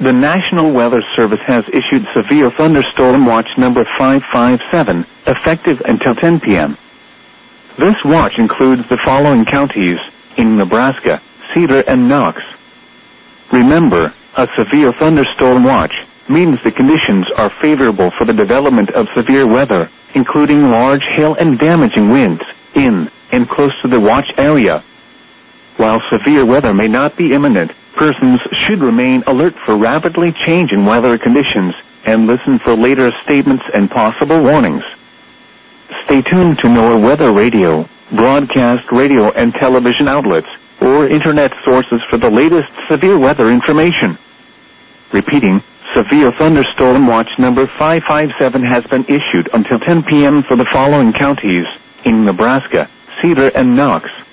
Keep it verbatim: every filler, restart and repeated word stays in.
The National Weather Service has issued Severe Thunderstorm Watch number five five seven, effective until ten p.m. This watch includes the following counties in Nebraska: Cedar and Knox. Remember, a severe thunderstorm watch means the conditions are favorable for the development of severe weather, including large hail and damaging winds, in and close to the watch area. While severe weather may not be imminent, persons should remain alert for rapidly changing weather conditions and listen for later statements and possible warnings. Stay tuned to NOAA Weather Radio, broadcast radio and television outlets, or internet sources for the latest severe weather information. Repeating, Severe Thunderstorm Watch number five five seven has been issued until ten p.m. for the following counties in Nebraska: Cedar and Knox.